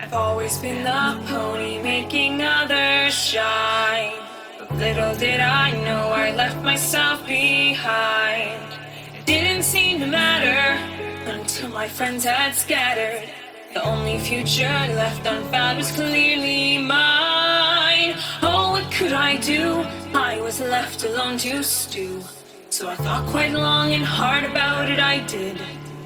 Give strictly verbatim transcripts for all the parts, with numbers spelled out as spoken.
I've always been the pony making others shine. But little did I know I left myself behind. It didn't seem to matter until my friends had scattered. The only future left unfound was clearly mine. Oh, what could I do? I was left alone to stew. So I thought quite long and hard about it, I did.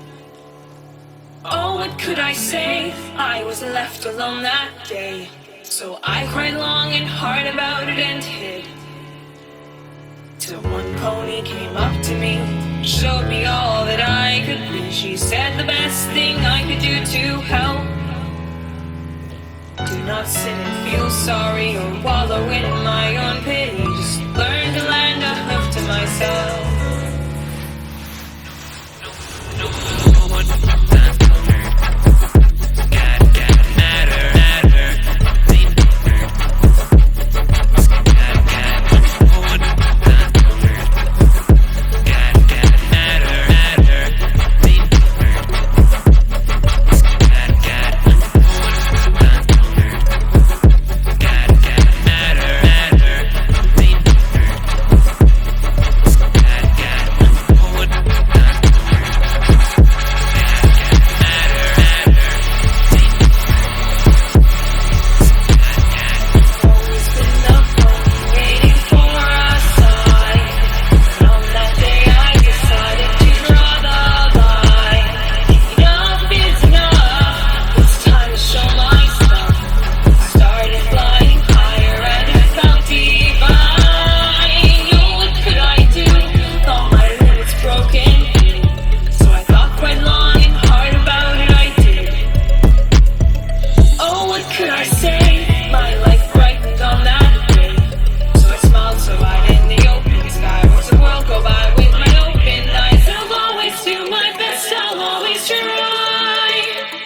Oh, what could I say? I was left alone that day. So I cried long and hard about it and hid. Till one pony came up to me, showed me all that I could be. She said the best thing I could do to help. Do not sit and feel sorry or wallow in my own pity. Just learn to lend a hoof to myself. No, no, no one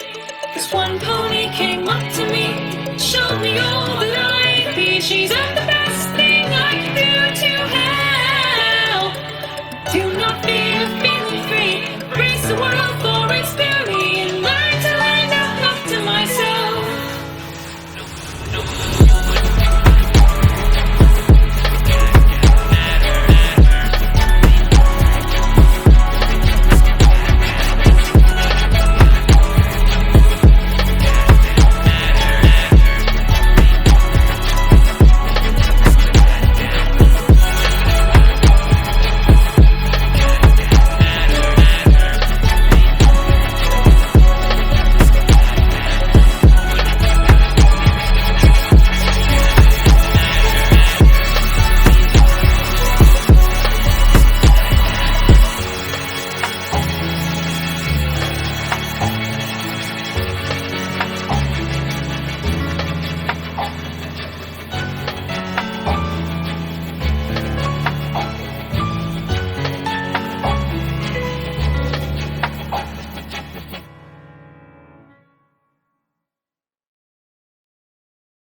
one pony came up to me, showed me all that I could be. She's at the